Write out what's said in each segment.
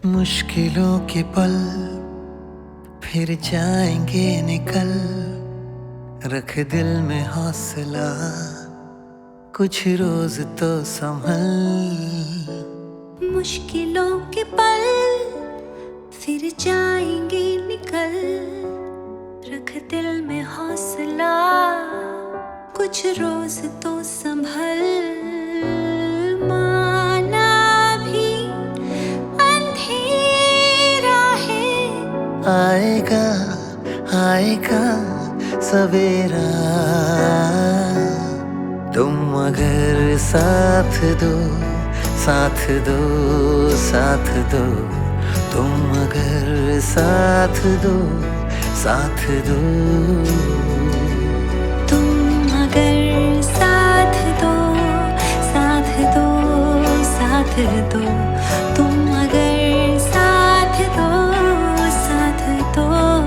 मुश्किलों के पल फिर जाएंगे निकल। रख दिल में हौसला, कुछ रोज तो संभल। मुश्किलों के पल फिर जाएंगे निकल। रख दिल में हौसला, कुछ रोज तो संभल। माना भी अंधेरा है, आएगा आएगा सवेरा। तुम अगर साथ दो साथ दो साथ दो, तुम अगर साथ दो साथ दो, तुम अगर साथ दो साथ दो साथ दो, तुम अगर साथ दो साथ दो।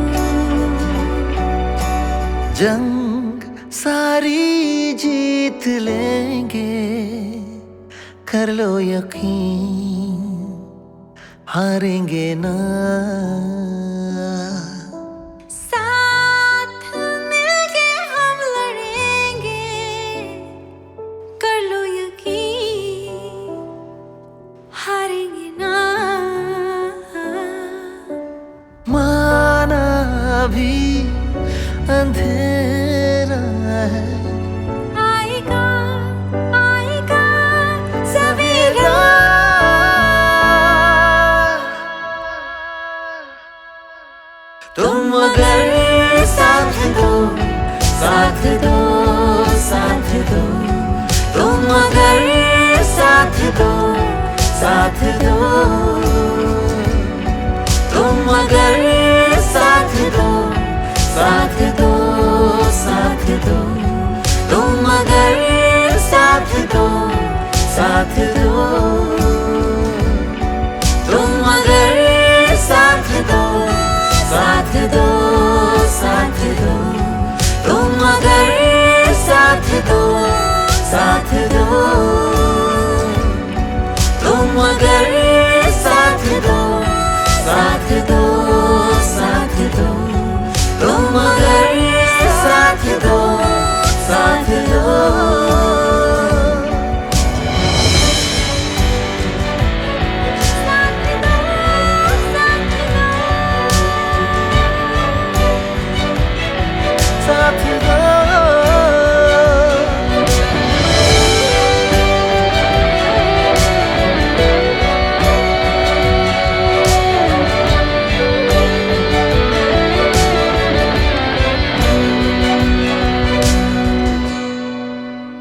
जंग सारी जीत लेंगे, कर लो यकीन हारेंगे ना। साथ मिलके हम लड़ेंगे, कर लो यकीन हारेंगे ना। माना भी अंधेरा है, आएगा आएगा सवेरा। तुम अगर साथ दो साथ दो साथ दो, तुम अगर साथ दो साथ दो, तुम अगर साथ दो साथ दो साथ दो, तुम अगर साथ दो साथ दो, तुम अगर साथ दो साथ दो साथ दो, तुम अगर साथ दो साथ दो, तुम अगर साथ दो साथ दो साथ दो, तुम अगर साथ दो साथ दो।